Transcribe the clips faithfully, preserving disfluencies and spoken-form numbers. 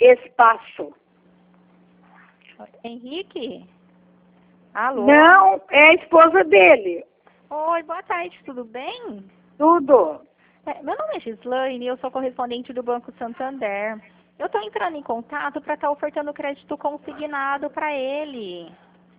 Espaço. Henrique? Alô? Não, é a esposa dele. Oi, boa tarde, tudo bem? Tudo. É, meu nome é Gislaine, eu sou correspondente do Banco Santander. Eu estou entrando em contato para estar ofertando crédito consignado para ele.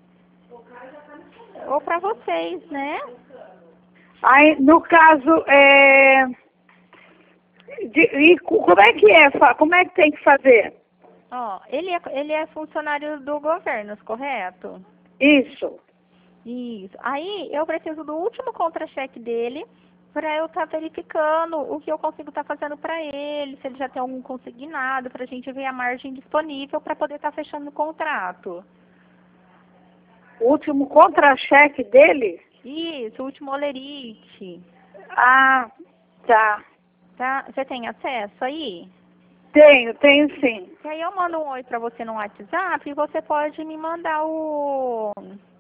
Ou para vocês, né? Aí, no caso, é... de- e co- como é que é? Fa- Como é que tem que fazer? Ó, ele é, ele é funcionário do governo, correto? Isso. Isso. Aí eu preciso do último contra-cheque dele para eu estar verificando o que eu consigo estar fazendo para ele, se ele já tem algum consignado, para a gente ver a margem disponível para poder estar fechando o contrato. O último contra-cheque dele? Isso, o último olerite. Ah, tá. Tá? Você tem acesso aí? Tenho, tenho sim. E aí eu mando um oi para você no WhatsApp e você pode me mandar o,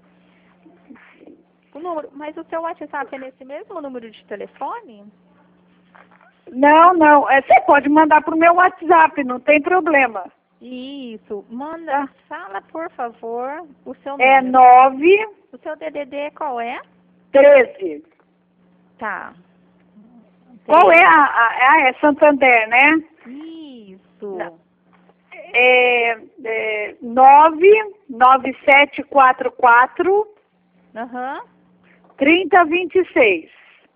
o número. Mas o seu WhatsApp é nesse mesmo número de telefone? Não, não. É, você pode mandar pro meu WhatsApp, não tem problema. Isso. Manda, fala por favor o seu número. É nove O seu D D D qual é? treze. Tá. Qual é a, a, a é Santander, né? Isso. Não. É, é nove nove sete quatro quatro Aham. três zero dois seis.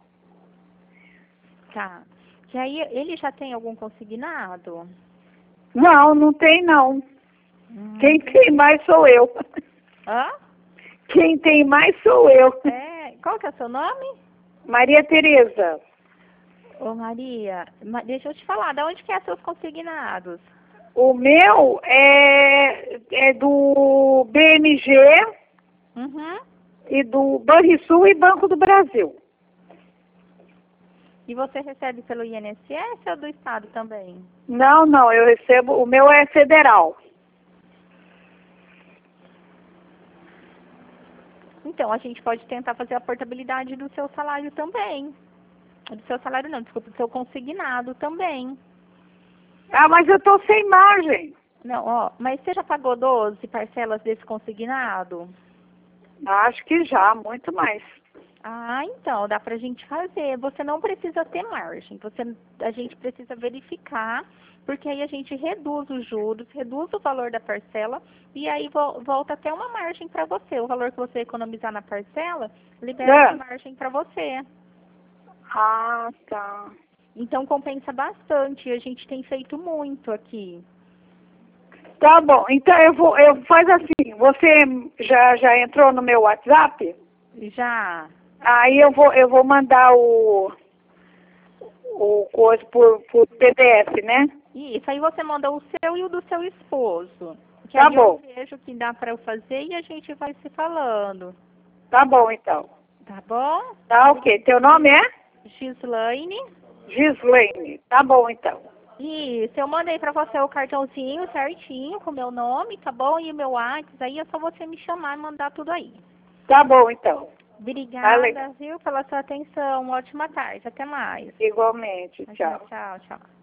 Tá. E aí ele já tem algum consignado? Não, não tem não. Hum. Quem tem mais sou eu. Hã? Quem tem mais sou eu. É. Qual que é o seu nome? Maria Tereza. Ô Maria, ma- deixa eu te falar, da onde que é seus consignados? O meu é, é do B M G Uhum. e do Banrisul e Banco do Brasil. E você recebe pelo I N S S ou do Estado também? Não, não, eu recebo, o meu é federal. Então, a gente pode tentar fazer a portabilidade do seu salário também. Do seu salário não, desculpa, do seu consignado também. Ah, mas eu tô sem margem. Não, ó, mas você já pagou doze parcelas desse consignado? Acho que já, muito mais. Ah, então, dá pra gente fazer. Você não precisa ter margem. Você, a gente precisa verificar, porque aí a gente reduz os juros, reduz o valor da parcela e aí vo- volta até uma margem para você. O valor que você economizar na parcela, libera É. uma margem para você. Ah, tá. Então compensa bastante. A gente tem feito muito aqui. Tá bom, então eu vou, eu faz assim, você já, já entrou no meu WhatsApp? Já. Aí eu vou, eu vou mandar o, o coisa por, por P D F, né? Isso, aí você manda o seu e o do seu esposo. Que Tá aí bom. eu vejo o que dá para eu fazer e a gente vai se falando. Tá bom, então. Tá bom? Tá ok. Teu nome é? Gislaine. Gislaine. Tá bom, então. Isso, eu mandei pra você o cartãozinho certinho com o meu nome, tá bom? E o meu WhatsApp, aí é só você me chamar e mandar tudo aí. Tá bom, então. Obrigada, Valeu. viu, pela sua atenção. Uma ótima tarde. Até mais. Igualmente. Tchau. Tchau, tchau.